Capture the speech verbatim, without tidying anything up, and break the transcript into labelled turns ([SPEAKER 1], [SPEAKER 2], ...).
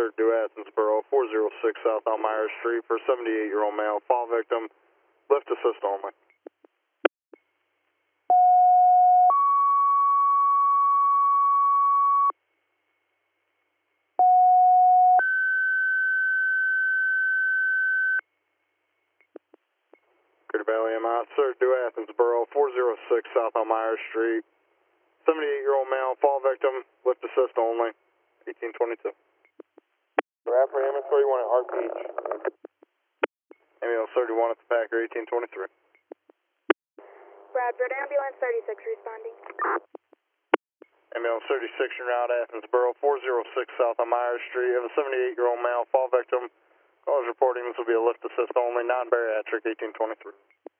[SPEAKER 1] Sir, due Athensboro, four oh six South Elmira Street for seventy-eight-year-old male. Fall victim, lift assist only. Crater Valley M I, Sir, due Athensboro, four oh six South Elmira Street, seventy-eight-year-old male. Fall victim, lift assist only. eighteen twenty-two.
[SPEAKER 2] Rapper ambulance thirty-one at Art Beach.
[SPEAKER 1] Ambulance thirty-one at the Packer, eighteen twenty-three.
[SPEAKER 3] Bradford ambulance thirty-six responding.
[SPEAKER 1] Ambulance thirty-six, you're now at Athensboro, four oh six South Elmira Street. Have a seventy-eight-year-old male, fall victim. Call is reporting this will be a lift assist only, non-bariatric, eighteen twenty-three.